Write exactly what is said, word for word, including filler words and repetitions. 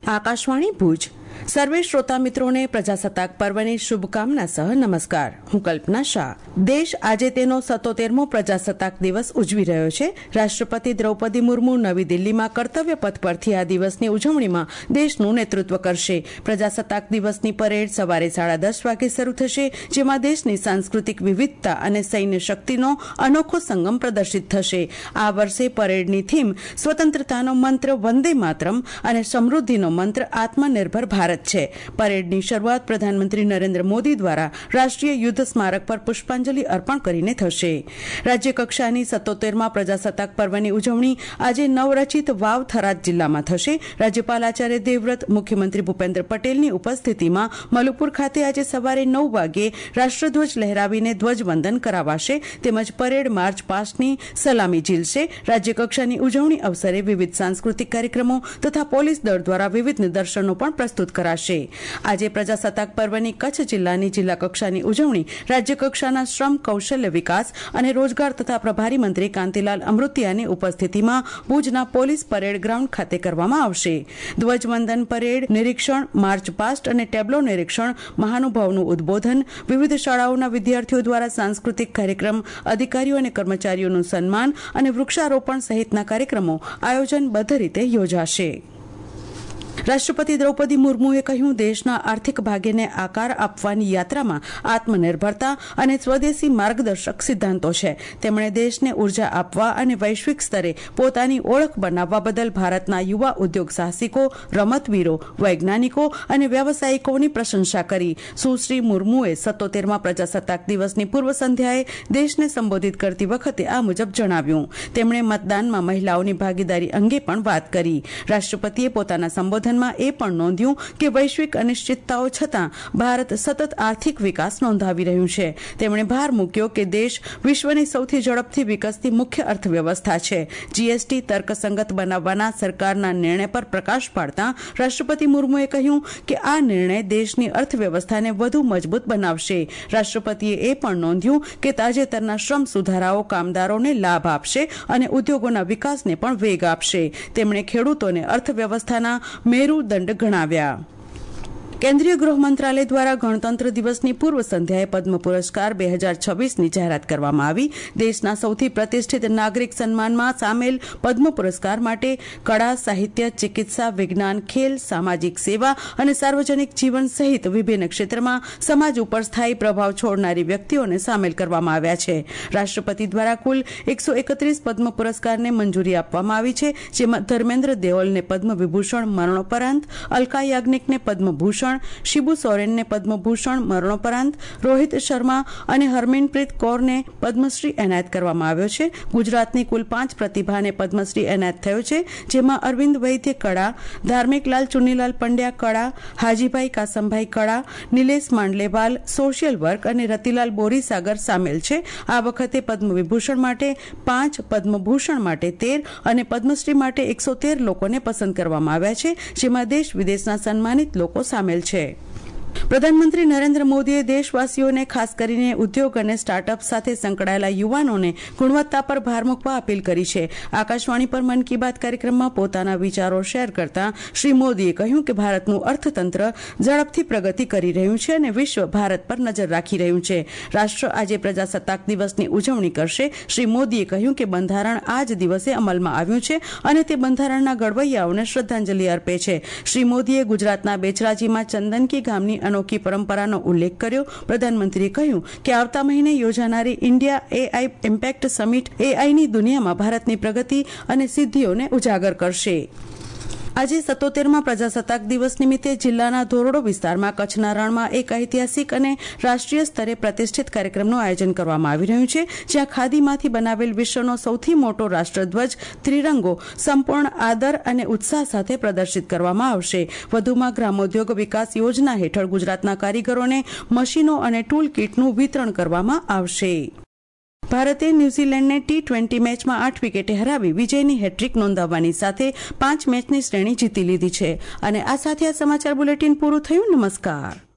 આકાશવાણી ભુજ. સર્વે શ્રોતા મિત્રોને પ્રજાસત્તાક પર્વની શુભકામના સહ નમસ્કાર. હું કલ્પના શાહ. દેશ આજે તેનો સત્તોતેરમો પ્રજાસત્તાક દિવસ ઉજવી રહ્યો છે. રાષ્ટ્રપતિ દ્રૌપદી મુર્મુ નવી દિલ્હીમાં કર્તવ્ય પથ પરથી આ દિવસની ઉજવણીમાં દેશનું નેતૃત્વ કરશે. પ્રજાસત્તાક દિવસની પરેડ સવારે સાડા દસ વાગે શરૂ થશે, જેમાં દેશની સાંસ્કૃતિક વિવિધતા અને સૈન્ય શક્તિનો અનોખો સંગમ પ્રદર્શિત થશે. આ વર્ષે પરેડની થીમ સ્વતંત્રતાનો મંત્ર વંદે માતરમ અને સમૃદ્ધિનો મંત્ર આત્મનિર્ભર ભારત છે. પરેડની શરૂઆત પ્રધાનમંત્રી નરેન્દ્ર મોદી દ્વારા રાષ્ટ્રીય યુદ્ધ સ્મારક પર પુષ્પાંજલિ અર્પણ કરીને થશે. રાજ્ય કક્ષાની સત્તોતેરમાં પ્રજાસત્તાક પર્વની ઉજવણી આજે નવરચિત વાવ થરાદ જિલ્લામાં થશે. રાજ્યપાલ આચાર્ય દેવવ્રત, મુખ્યમંત્રી ભૂપેન્દ્ર પટેલની ઉપસ્થિતિમાં મલુપુર ખાતે આજે સવારે નવ વાગે રાષ્ટ્રધ્વજ લહેરાવીને ધ્વજવંદન કરાવાશે, તેમજ પરેડ માર્ચ પાસ્ટની સલામી ઝીલશે. રાજ્ય કક્ષાની ઉજવણી અવસરે વિવિધ સાંસ્કૃતિક કાર્યક્રમો તથા પોલીસ દળ દ્વારા વિવિધ નિદર્શનો પણ પ્રસ્તુત કરાશે. આજે પ્રજાસત્તાક પર્વની કચ્છ જિલ્લાની જિલ્લા કક્ષાની ઉજવણી રાજ્ય કક્ષાના શ્રમ, કૌશલ્ય વિકાસ અને રોજગાર તથા પ્રભારી મંત્રી કાંતિલાલ અમૃતિયાની ઉપસ્થિતિમાં ભુજના પોલીસ પરેડ ગ્રાઉન્ડ ખાતે કરવામાં આવશે. ધ્વજવંદન પરેડ નિરીક્ષણ, માર્ચ પાસ્ટ અને ટેબ્લો નિરીક્ષણ, મહાનુભાવનું ઉદબોધન, વિવિધ શાળાઓના વિદ્યાર્થીઓ દ્વારા સાંસ્કૃતિક કાર્યક્રમ, અધિકારીઓ અને કર્મચારીઓનું સન્માન અને વૃક્ષારોપણ સહિતના કાર્યક્રમો આયોજનબદ્ધ રીતે યોજાશે. રાષ્ટ્રપતિ દ્રૌપદી મુર્મુએ કહ્યું, દેશના આર્થિક ભાગ્યને આકાર આપવાની યાત્રામાં આત્મનિર્ભરતા અને સ્વદેશી માર્ગદર્શક સિદ્ધાંતો છે. તેમણે દેશને ઉર્જા આપવા અને વૈશ્વિક સ્તરે પોતાની ઓળખ બનાવવા બદલ ભારતના યુવા ઉદ્યોગ સાહસિકો, રમતવીરો, વૈજ્ઞાનિકો અને વ્યાવસાયિકોની પ્રશંસા કરી. સુશ્રી મુર્મુએ સત્તોતેરમાં પ્રજાસત્તાક દિવસની પૂર્વ સંધ્યાએ દેશને સંબોધિત કરતી વખતે આ મુજબ જણાવ્યું. તેમણે મતદાનમાં મહિલાઓની ભાગીદારી અંગે પણ વાત કરી. રાષ્ટ્રપતિએ પોતાના સંબોધન એ પણ નોંધ્યું કે વૈશ્વિક અનિશ્ચિતતાઓ છતાં ભારત સતત આર્થિક વિકાસ નોંધાવી રહ્યું છે. તેમણે ભાર મૂક્યો કે દેશ વિશ્વની સૌથી ઝડપથી વિકસતી મુખ્ય અર્થવ્યવસ્થા છે. જીએસટી તર્કસંગત બનાવવાના સરકારના નિર્ણય પર પ્રકાશ પાડતા રાષ્ટ્રપતિ મુર્મુએ કહ્યું કે આ નિર્ણય દેશની અર્થવ્યવસ્થાને વધુ મજબૂત બનાવશે. રાષ્ટ્રપતિએ એ પણ નોંધ્યું કે તાજેતરના શ્રમ સુધારાઓ કામદારોને લાભ આપશે અને ઉદ્યોગોના વિકાસને પણ વેગ આપશે. તેમણે ખેડૂતોને અર્થવ્યવસ્થાના મેરુદંડ ગણાવ્યા. કેન્દ્રીય ગૃહ મંત્રાલય દ્વારા ગણતંત્ર દિવસની પૂર્વ સંધ્યાએ પદ્મ પુરસ્કાર બે હજાર છવ્વીસની જાહેરાત કરવામાં આવી. દેશના સૌથી પ્રતિષ્ઠિત નાગરિક સન્માનમાં સામેલ પદ્મ પુરસ્કાર માટે કળા, સાહિત્ય, ચિકિત્સા, વિજ્ઞાન, ખેલ, સામાજિક સેવા અને સાર્વજનિક જીવન સહિત વિભિન્ન ક્ષેત્રમાં સમાજ ઉપર સ્થાયી પ્રભાવ છોડનારી વ્યક્તિઓને સામેલ કરવામાં આવ્યા છે. રાષ્ટ્રપતિ દ્વારા કુલ એકસો એકત્રીસ પદ્મ પુરસ્કારને મંજૂરી આપવામાં આવી છે, જેમાં ધર્મેન્દ્ર દેઓલને પદ્મ વિભૂષણ મરણોપરાંત, અલકા યાજ્ઞિકને પદ્મભૂષણ, શિબુ સોરેનને પદ્મભૂષણ મરણોપરાંત, રોહિત શર્મા અને હરમિનપ્રીત કૌરને પદ્મશ્રી એનાયત કરવામાં આવ્યો છે. ગુજરાતની કુલ પાંચ પ્રતિભાને પદ્મશ્રી એનાયત થયો છે, જેમાં અરવિંદ વૈદ્ય કળા, ધાર્મિકલાલ ચુનીલાલ પંડ્યા કળા, હાજીભાઈ કાસમભાઈ કળા, નિલેશ માંડલેવાલ સોશિયલ વર્ક અને રતિલાલ બોરીસાગર સામેલ છે. આ વખતે પદ્મ વિભૂષણ માટે પાંચ, પદ્મભૂષણ માટે તેર અને પદ્મશ્રી માટે એકસો તેર લોકોને પસંદ કરવામાં આવ્યા છે, જેમાં દેશ વિદેશના સન્માનિત લોકો સામેલ છે. પ્રધાનમંત્રી નરેન્દ્ર મોદીએ દેશવાસીઓને, ખાસ કરીને ઉદ્યોગ અને સ્ટાર્ટઅપ સાથે સંકળાયેલા યુવાનોને ગુણવત્તા પર ભાર મૂકવા અપીલ કરી છે. આકાશવાણી પર મન કી બાત કાર્યક્રમમાં પોતાના વિચારો શેર કરતા શ્રી મોદીએ કહ્યું કે ભારતનું અર્થતંત્ર ઝડપથી પ્રગતિ કરી રહ્યું છે અને વિશ્વ ભારત પર નજર રાખી રહ્યું છે. રાષ્ટ્ર આજે પ્રજાસત્તાક દિવસની ઉજવણી કરશે. શ્રી મોદીએ કહ્યું કે બંધારણ આ જ દિવસે અમલમાં આવ્યું છે અને તે બંધારણના ઘડવૈયાઓને શ્રદ્ધાંજલિ અર્પે છે. શ્રી મોદીએ ગુજરાતના બેચરાજીમાં ચંદનકી ગામની અનોખી પરંપરાનો ઉલ્લેખ કર્યો. પ્રધાનમંત્રીએ કહ્યું કે આવતા મહિને યોજાનારી ઇન્ડિયા એઆઈ ઇમ્પેક્ટ સમિટ એઆઈની દુનિયામાં ભારતની પ્રગતિ અને સિદ્ધિઓને ઉજાગર કરશે. આજે સત્તોતેરમાં પ્રજાસત્તાક દિવસ નિમિત્તે જિલ્લાના ધોરડો વિસ્તારમાં કચ્છના રણમાં એક ઐતિહાસિક અને રાષ્ટ્રીય સ્તરે પ્રતિષ્ઠિત કાર્યક્રમનું આયોજન કરવામાં આવી રહ્યું છે, જ્યાં ખાદીમાંથી બનાવેલ વિશ્વનો સૌથી મોટો રાષ્ટ્રધ્વજ ત્રિરંગો સંપૂર્ણ આદર અને ઉત્સાહ સાથે પ્રદર્શિત કરવામાં આવશે. વધુમાં ગ્રામોદ્યોગ વિકાસ યોજના હેઠળ ગુજરાતના કારીગરોને મશીનો અને ટૂલ કીટનું વિતરણ કરવામાં આવશે. ભારતે ન્યૂઝીલેન્ડને ટી ટ્વેન્ટી મેચમાં આઠ વિકેટે હરાવી વિજયની હેટ્રિક નોંધાવવાની સાથે પાંચ મેચની શ્રેણી જીતી લીધી છે. અને આ સાથે આ સમાચાર બુલેટિન પૂરું થયું. નમસ્કાર.